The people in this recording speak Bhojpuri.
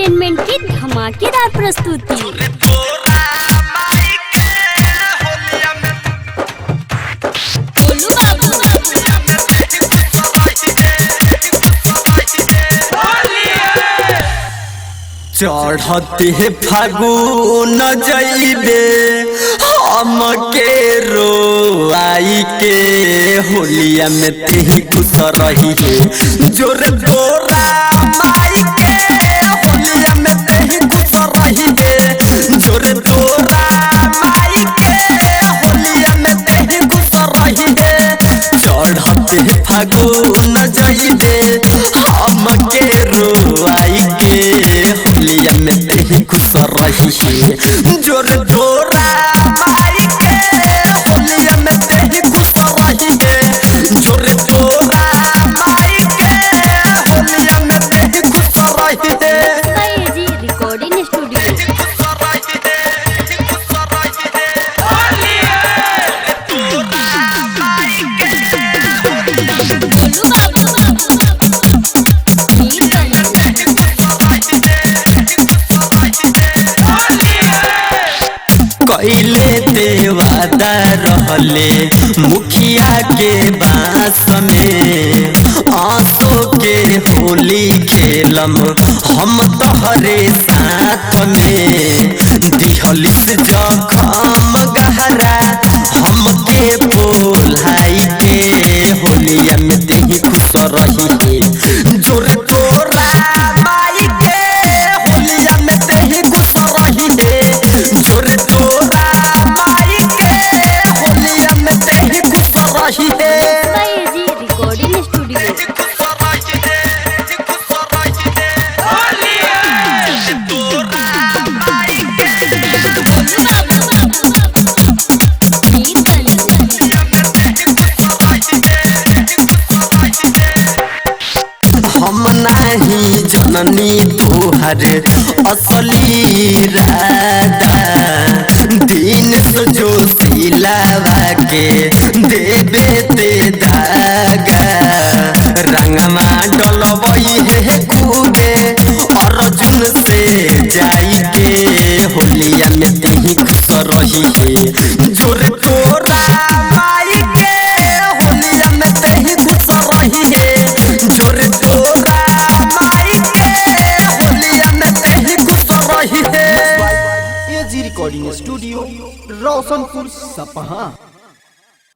एंटरटेनमेंट की धमाकेदार प्रस्तुति। गोलू बाबू चढ़ते फागुन जइबे हमके रोआई के होलिया में तेही खुश रही है जोरे तोरा माई के होलिया में तेही खुश रही है जोरे तोरा माई के होलिया में तेही खुश रही है चढ़ते फागुन जइबे हमके रोआई के होलिया में तेही खुश रही है जोरे तोरा माई के होलिया में तेही खुश रही है जोरे तोरा माई के होलिया में तेही खुश रही है। जी रिकॉर्डिंग स्टूडियो। गोलू कैले देवादा रहले मुखिया के बास में आंसू के होली खेलम हम तोहरे साथ में दिहलिस जखम गहरा हमके बोलाई के होलिया में तेही खुश रही है जोरे तोरा माई के होलिया में तेही खुश रही है जोरे तोरा माई के होलिया में तेही खुश रही है। जी रिकॉर्डिंग स्टूडियो। हम नहीं जननी तोहर असली राधा दिन जो सिलावा के देवे ते दागा रंगमा डलबई है खूबे अर्जुन से जाई के होलिया में तेही खुश रही है जोरे तोरा माई के होलिया में तेही खुश रही है जोरे तोरा माई के होलिया में तेही खुश रही है। एजी रिकॉर्डिंग स्टूडियो रोशनपुर सपहा।